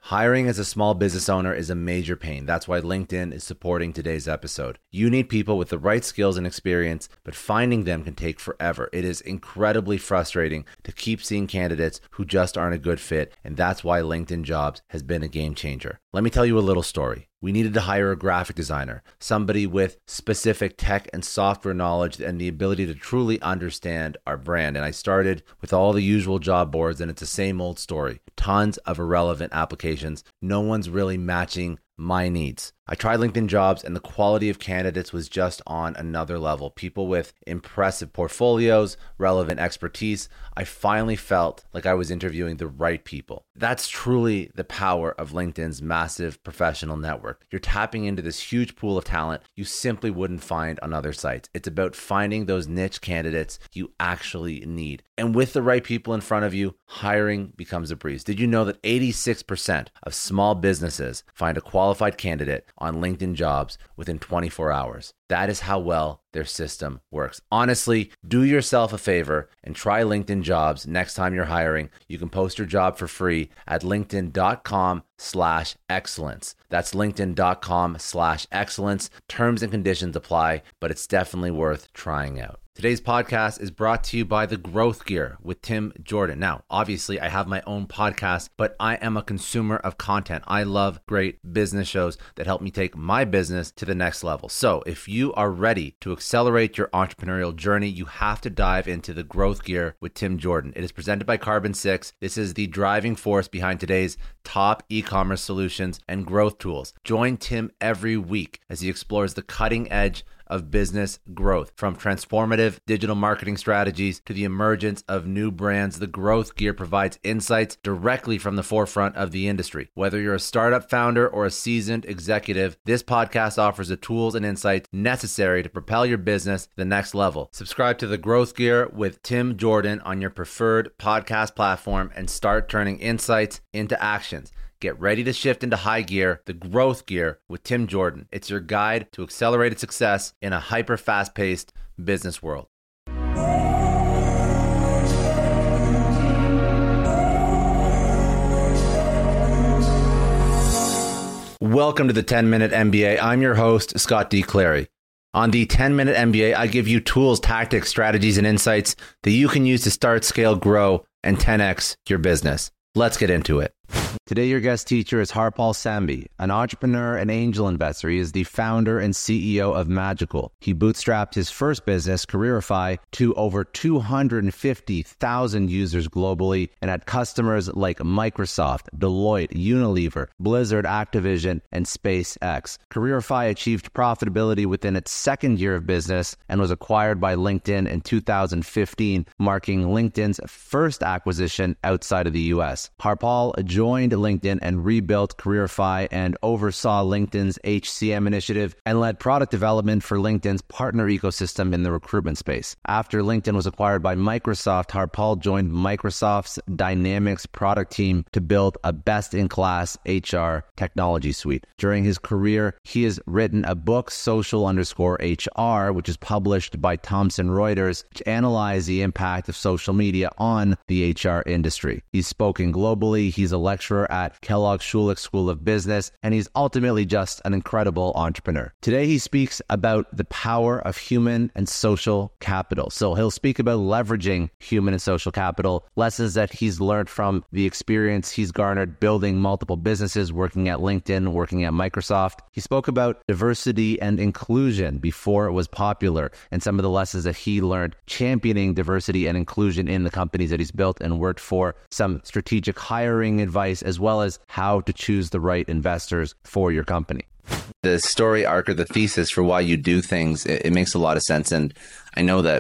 Hiring as a small business owner is a major pain. That's why LinkedIn is supporting today's episode. You need people with the right skills and experience, but finding them can take forever. It is incredibly frustrating to keep seeing candidates who just aren't a good fit, and that's why LinkedIn Jobs has been a game changer. Let me tell you a little story. We needed to hire a graphic designer, somebody with specific tech and software knowledge and the ability to truly understand our brand. And I started with all the usual job boards, and it's the same old story. Tons of irrelevant applications. No one's really matching my needs. I tried LinkedIn Jobs and the quality of candidates was just on another level. People with impressive portfolios, relevant expertise. I finally felt like I was interviewing the right people. That's truly the power of LinkedIn's massive professional network. You're tapping into this huge pool of talent you simply wouldn't find on other sites. It's about finding those niche candidates you actually need. And with the right people in front of you, hiring becomes a breeze. Did you know that 86% of small businesses find a qualified candidate on LinkedIn Jobs within 24 hours? That is how well their system works. Honestly, do yourself a favor and try LinkedIn Jobs next time you're hiring. You can post your job for free at linkedin.com/excellence. That's linkedin.com/excellence. Terms and conditions apply, but it's definitely worth trying out. Today's podcast is brought to you by The Growth Gear with Tim Jordan. Now, obviously, I have my own podcast, but I am a consumer of content. I love great business shows that help me take my business to the next level. So if you are ready to accelerate your entrepreneurial journey, you have to dive into The Growth Gear with Tim Jordan. It is presented by Carbon6. This is the driving force behind today's top e-commerce solutions and growth tools. Join Tim every week as he explores the cutting edge of business growth. From transformative digital marketing strategies to the emergence of new brands, The Growth Gear provides insights directly from the forefront of the industry. Whether you're a startup founder or a seasoned executive, this podcast offers the tools and insights necessary to propel your business to the next level. Subscribe to The Growth Gear with Tim Jordan on your preferred podcast platform and start turning insights into actions. Get ready to shift into high gear, The Growth Gear with Tim Jordan. It's your guide to accelerated success in a hyper fast-paced business world. Welcome to the 10-Minute MBA. I'm your host, Scott D. Clary. On the 10-Minute MBA, I give you tools, tactics, strategies, and insights that you can use to start, scale, grow, and 10x your business. Let's get into it. Today, your guest teacher is Harpal Sambhi, an entrepreneur and angel investor. He is the founder and CEO of Magical. He bootstrapped his first business, Careerify, to over 250,000 users globally and had customers like Microsoft, Deloitte, Unilever, Blizzard, Activision, and SpaceX. Careerify achieved profitability within its second year of business and was acquired by LinkedIn in 2015, marking LinkedIn's first acquisition outside of the US. Harpal joined LinkedIn and rebuilt Careerify and oversaw LinkedIn's HCM initiative and led product development for LinkedIn's partner ecosystem in the recruitment space. After LinkedIn was acquired by Microsoft, Harpal joined Microsoft's Dynamics product team to build a best-in-class HR technology suite. During his career, he has written a book, Social_HR, which is published by Thomson Reuters, which analyzes the impact of social media on the HR industry. He's spoken globally. He's a lecturer at Kellogg Schulich School of Business, and he's ultimately just an incredible entrepreneur. Today, he speaks about the power of human and social capital. So he'll speak about leveraging human and social capital, lessons that he's learned from the experience he's garnered building multiple businesses, working at LinkedIn, working at Microsoft. He spoke about diversity and inclusion before it was popular and some of the lessons that he learned championing diversity and inclusion in the companies that he's built and worked for, some strategic hiring advice, as well as how to choose the right investors for your company. The story arc or the thesis for why you do things, it makes a lot of sense. And I know that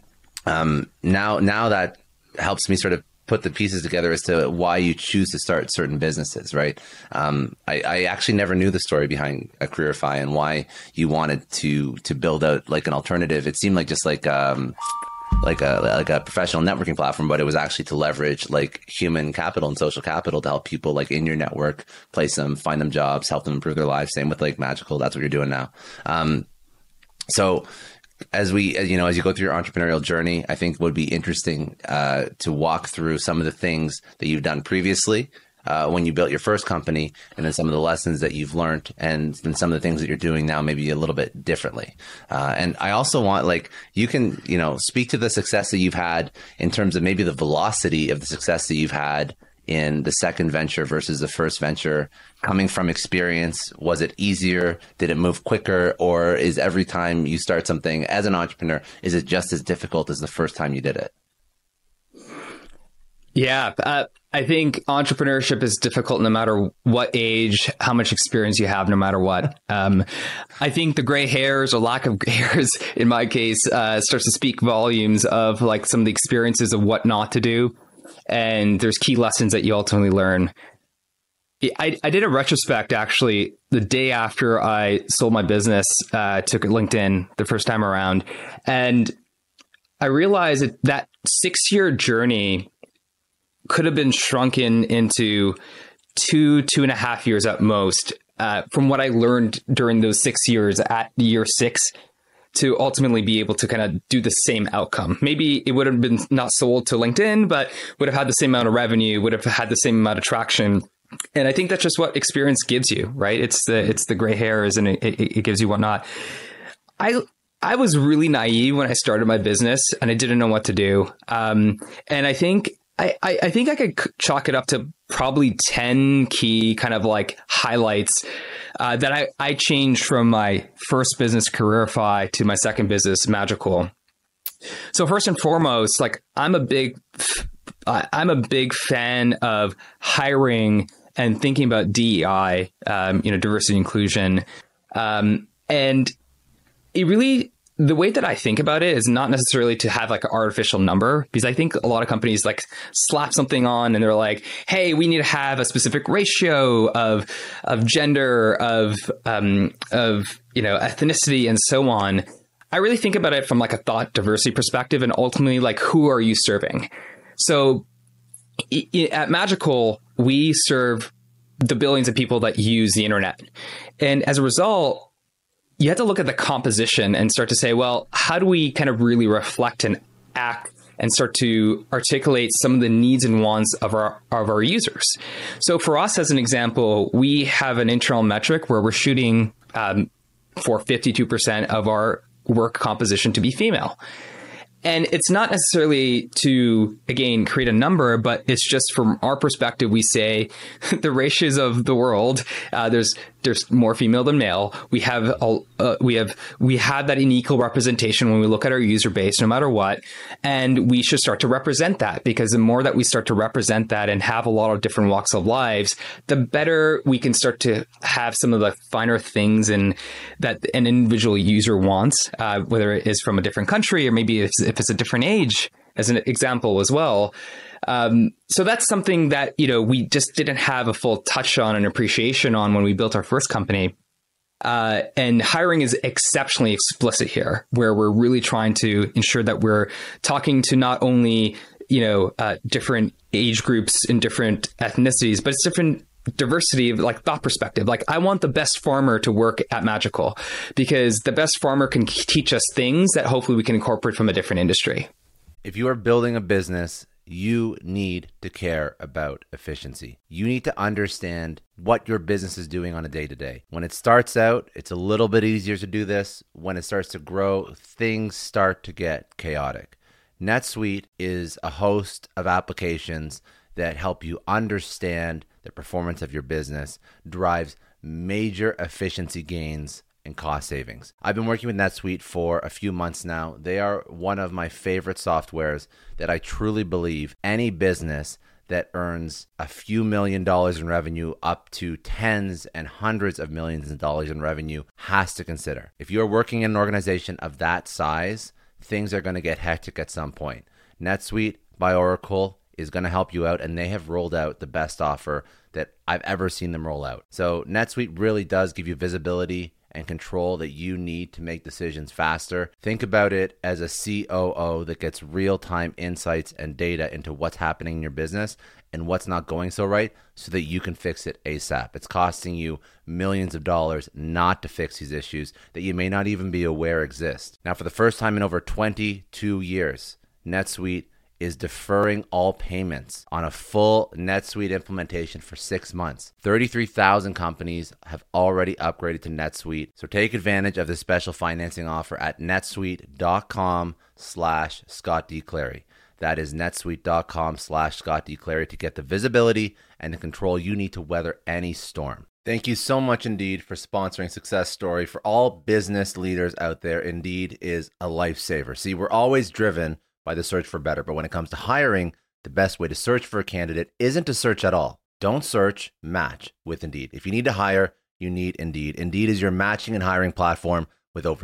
now that helps me sort of put the pieces together as to why you choose to start certain businesses, right? I actually never knew the story behind Careerify and why you wanted to build out like an alternative. It seemed like just like a professional networking platform, but it was actually to leverage like human capital and social capital to help people like in your network, place them, find them jobs, help them improve their lives. Same with like Magical. That's what you're doing now. So as you go through your entrepreneurial journey, I think would be interesting to walk through some of the things that you've done previously when you built your first company, and then some of the lessons that you've learned, and then some of the things that you're doing now maybe a little bit differently. And I also want, like, you can, speak to the success that you've had in terms of maybe the velocity of the success that you've had in the second venture versus the first venture. Coming from experience, was it easier? Did it move quicker? Or is every time you start something as an entrepreneur, is it just as difficult as the first time you did it? Yeah, I think entrepreneurship is difficult no matter what age, how much experience you have, no matter what. I think the gray hairs or lack of hairs, in my case, starts to speak volumes of like some of the experiences of what not to do. And there's key lessons that you ultimately learn. I did a retrospect, actually, the day after I sold my business to LinkedIn the first time around. And I realized that 6-year journey could have been shrunken into 2.5 years at most, from what I learned during those 6 years at year 6 to ultimately be able to kind of do the same outcome. Maybe it would have been not sold to LinkedIn, but would have had the same amount of revenue, would have had the same amount of traction. And I think that's just what experience gives you, right? It's the gray hairs, and it gives you whatnot. I was really naive when I started my business, and I didn't know what to do. And I think I think I could chalk it up to probably 10 key kind of like highlights that I changed from my first business, Careerify, to my second business, Magical. So first and foremost, like I'm a big fan of hiring and thinking about DEI, diversity and inclusion, and it really. The way that I think about it is not necessarily to have like an artificial number, because I think a lot of companies like slap something on and they're like, hey, we need to have a specific ratio of gender, of ethnicity and so on. I really think about it from like a thought diversity perspective, and ultimately like, who are you serving? So at Magical, we serve the billions of people that use the internet. And as a result, you have to look at the composition and start to say, well, how do we kind of really reflect and act and start to articulate some of the needs and wants of our users? So for us, as an example, we have an internal metric where we're shooting for 52% of our work composition to be female. And it's not necessarily to, again, create a number, but it's just from our perspective, we say the ratios of the world, there's more female than male. We have that unequal representation when we look at our user base, no matter what. And we should start to represent that, because the more that we start to represent that and have a lot of different walks of lives, the better we can start to have some of the finer things and that an individual user wants, whether it is from a different country or maybe if it's a different age, as an example as well. So that's something that, we just didn't have a full touch on and appreciation on when we built our first company. And hiring is exceptionally explicit here, where we're really trying to ensure that we're talking to not only, different age groups and different ethnicities, but it's different diversity of like thought perspective. Like, I want the best farmer to work at Magical, because the best farmer can teach us things that hopefully we can incorporate from a different industry. If you are building a business, you need to care about efficiency. You need to understand what your business is doing on a day-to-day. When it starts out, it's a little bit easier to do this. When it starts to grow, things start to get chaotic. NetSuite is a host of applications that help you understand the performance of your business, drives major efficiency gains and cost savings. I've been working with NetSuite for a few months now. They are one of my favorite softwares that I truly believe any business that earns a few $1,000,000 in revenue up to tens and hundreds of millions of dollars in revenue has to consider. If you're working in an organization of that size, things are going to get hectic at some point. NetSuite by Oracle is going to help you out, and they have rolled out the best offer that I've ever seen them roll out. So NetSuite really does give you visibility and control that you need to make decisions faster. Think about it as a COO that gets real-time insights and data into what's happening in your business and what's not going so right, so that you can fix it ASAP. It's costing you millions of dollars not to fix these issues that you may not even be aware exist. Now, for the first time in over 22 years, NetSuite is deferring all payments on a full NetSuite implementation for 6 months. 33,000 companies have already upgraded to NetSuite. So take advantage of this special financing offer at netsuite.com/Scott D. Clary. That is netsuite.com/Scott D. Clary to get the visibility and the control you need to weather any storm. Thank you so much, Indeed, for sponsoring Success Story. For all business leaders out there, Indeed is a lifesaver. See, we're always driven by the search for better, but when it comes to hiring, the best way to search for a candidate isn't to search at all. Don't search, match with Indeed. If you need to hire, you need Indeed. Indeed is your matching and hiring platform with over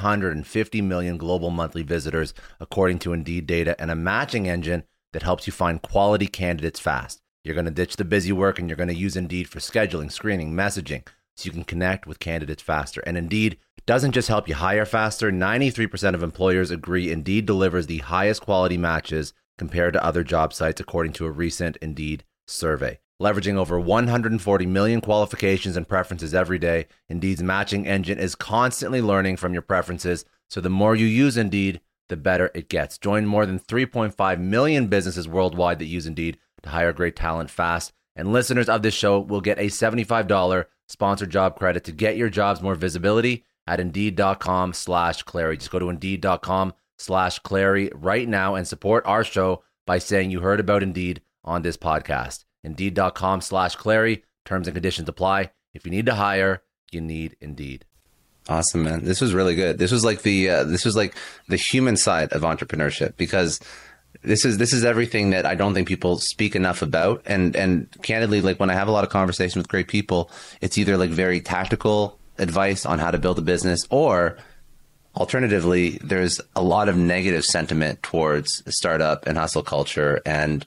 350 million global monthly visitors, according to Indeed data, and a matching engine that helps you find quality candidates fast. You're going to ditch the busy work and you're going to use Indeed for scheduling, screening, messaging, so you can connect with candidates faster. And Indeed doesn't just help you hire faster. 93% of employers agree Indeed delivers the highest quality matches compared to other job sites, according to a recent Indeed survey. Leveraging over 140 million qualifications and preferences every day, Indeed's matching engine is constantly learning from your preferences. So the more you use Indeed, the better it gets. Join more than 3.5 million businesses worldwide that use Indeed to hire great talent fast. And listeners of this show will get a $75 sponsored job credit to get your jobs more visibility at Indeed.com/Clary. Just go to Indeed.com/Clary right now and support our show by saying you heard about Indeed on this podcast. Indeed.com/Clary. Terms and conditions apply. If you need to hire, you need Indeed. Awesome, man. This was really good. This was like the human side of entrepreneurship, because this is everything that I don't think people speak enough about. And candidly, like when I have a lot of conversation with great people, it's either like very tactical advice on how to build a business, or alternatively, there's a lot of negative sentiment towards startup and hustle culture and,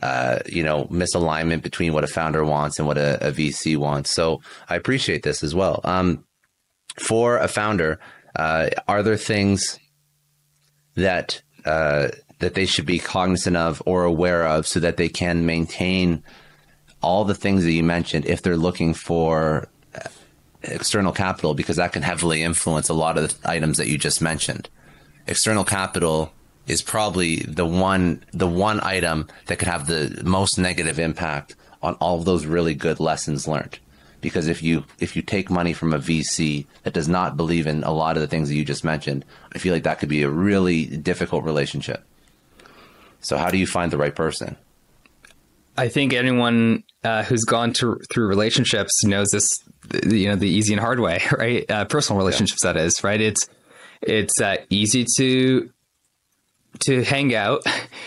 misalignment between what a founder wants and what a VC wants. So I appreciate this as well. For a founder, are there things that they should be cognizant of or aware of so that they can maintain all the things that you mentioned if they're looking for external capital, because that can heavily influence a lot of the items that you just mentioned? External capital is probably the one item that could have the most negative impact on all of those really good lessons learned. Because if you take money from a VC that does not believe in a lot of the things that you just mentioned, I feel like that could be a really difficult relationship. So how do you find the right person? I think anyone who's gone through relationships knows this, the easy and hard way, right? Personal relationships, that is, right? It's easy to hang out.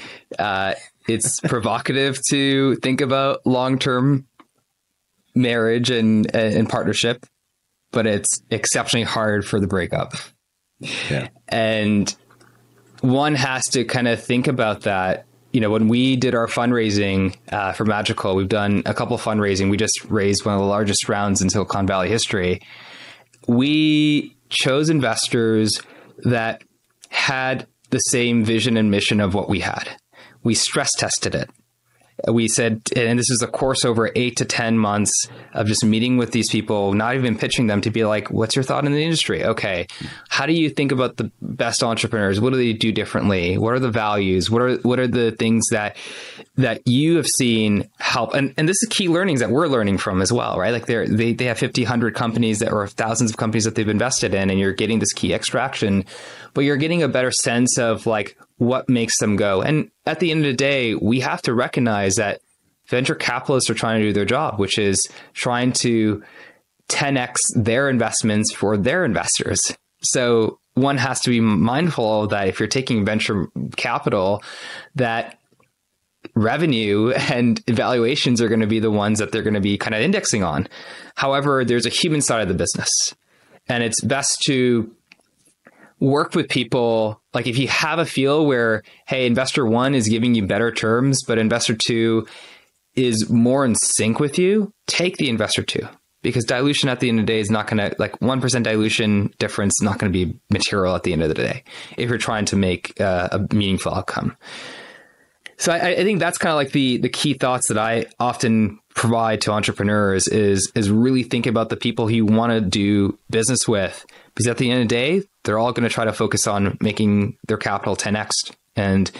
It's provocative to think about long-term marriage and partnership, but it's exceptionally hard for the breakup. Yeah. And one has to kind of think about that. When we did our fundraising for Magical, we've done a couple of fundraising. We just raised one of the largest rounds in Silicon Valley history. We chose investors that had the same vision and mission of what we had. We stress tested it. We said, and this is a course over 8 to 10 months of just meeting with these people, not even pitching them, to be like, what's your thought in the industry? Okay. How do you think about the best entrepreneurs? What do they do differently? What are the values? What are the things that you have seen help? And this is key learnings that we're learning from as well, right? Like they have 50, 100 companies or thousands of companies that they've invested in, and you're getting this key extraction, but you're getting a better sense of like what makes them go. And at the end of the day, we have to recognize that venture capitalists are trying to do their job, which is trying to 10x their investments for their investors. So one has to be mindful that if you're taking venture capital, that revenue and valuations are going to be the ones that they're going to be kind of indexing on. However, there's a human side of the business, and it's best to work with people. Like if you have a feel where, hey, investor one is giving you better terms, but investor two is more in sync with you, take the investor two, because dilution at the end of the day is not going to, like 1% dilution difference, not going to be material at the end of the day if you're trying to make a meaningful outcome. So I think that's kind of like the key thoughts that I often provide to entrepreneurs is really think about the people who you want to do business with, because at the end of the day, they're all going to try to focus on making their capital 10x. And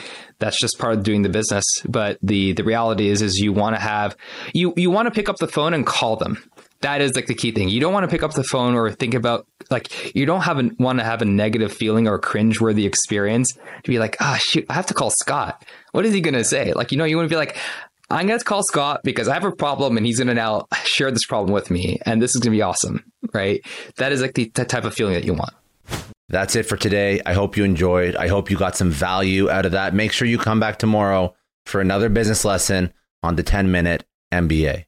That's just part of doing the business. But the reality is you want to have, you want to pick up the phone and call them. That is like the key thing. You don't want to pick up the phone or think about, like, you don't want to have a negative feeling or cringeworthy experience to be like, shoot, I have to call Scott. What is he going to say? Like, you want to be like, I'm going to call Scott because I have a problem and he's going to now share this problem with me. And this is going to be awesome, right? That is like the type of feeling that you want. That's it for today. I hope you enjoyed. I hope you got some value out of that. Make sure you come back tomorrow for another business lesson on the 10-Minute MBA.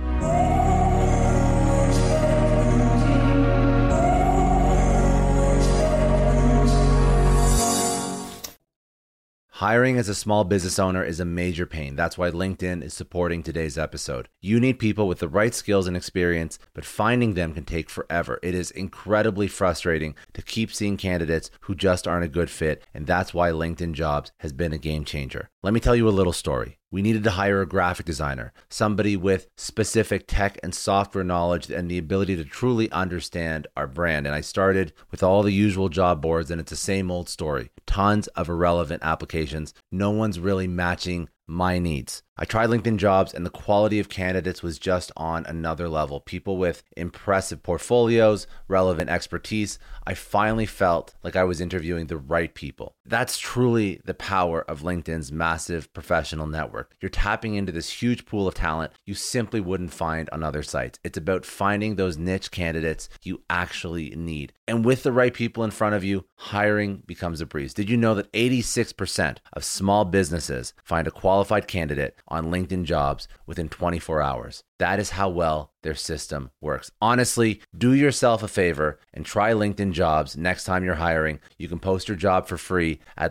Hiring as a small business owner is a major pain. That's why LinkedIn is supporting today's episode. You need people with the right skills and experience, but finding them can take forever. It is incredibly frustrating to keep seeing candidates who just aren't a good fit, and that's why LinkedIn Jobs has been a game changer. Let me tell you a little story. We needed to hire a graphic designer, somebody with specific tech and software knowledge and the ability to truly understand our brand. And I started with all the usual job boards, and it's the same old story. Tons of irrelevant applications. No one's really matching my needs. I tried LinkedIn Jobs and the quality of candidates was just on another level. People with impressive portfolios, relevant expertise. I finally felt like I was interviewing the right people. That's truly the power of LinkedIn's massive professional network. You're tapping into this huge pool of talent you simply wouldn't find on other sites. It's about finding those niche candidates you actually need. And with the right people in front of you, hiring becomes a breeze. Did you know that 86% of small businesses find a qualified candidate on LinkedIn Jobs within 24 hours? That is how well their system works. Honestly, do yourself a favor and try LinkedIn Jobs next time you're hiring. You can post your job for free at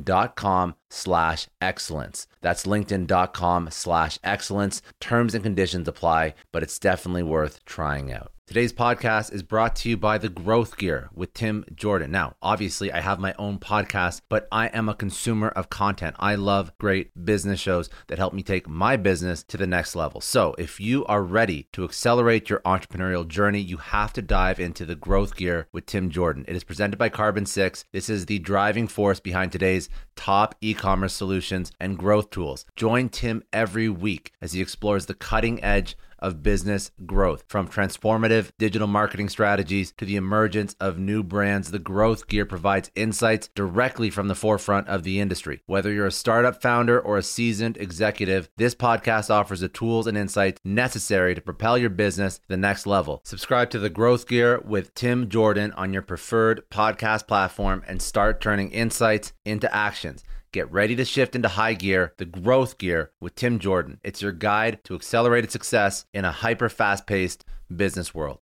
linkedin.com/excellence. That's linkedin.com/excellence. Terms and conditions apply, but it's definitely worth trying out. Today's podcast is brought to you by The Growth Gear with Tim Jordan. Now, obviously, I have my own podcast, but I am a consumer of content. I love great business shows that help me take my business to the next level. So if you are ready to accelerate your entrepreneurial journey, you have to dive into The Growth Gear with Tim Jordan. It is presented by Carbon6. This is the driving force behind today's top e-commerce solutions and growth tools. Join Tim every week as he explores the cutting edge of business growth. From transformative digital marketing strategies to the emergence of new brands, The Growth Gear provides insights directly from the forefront of the industry. Whether you're a startup founder or a seasoned executive, this podcast offers the tools and insights necessary to propel your business to the next level. Subscribe to The Growth Gear with Tim Jordan on your preferred podcast platform and start turning insights into actions. Get ready to shift into high gear, The Growth Gear with Tim Jordan. It's your guide to accelerated success in a hyper fast-paced business world.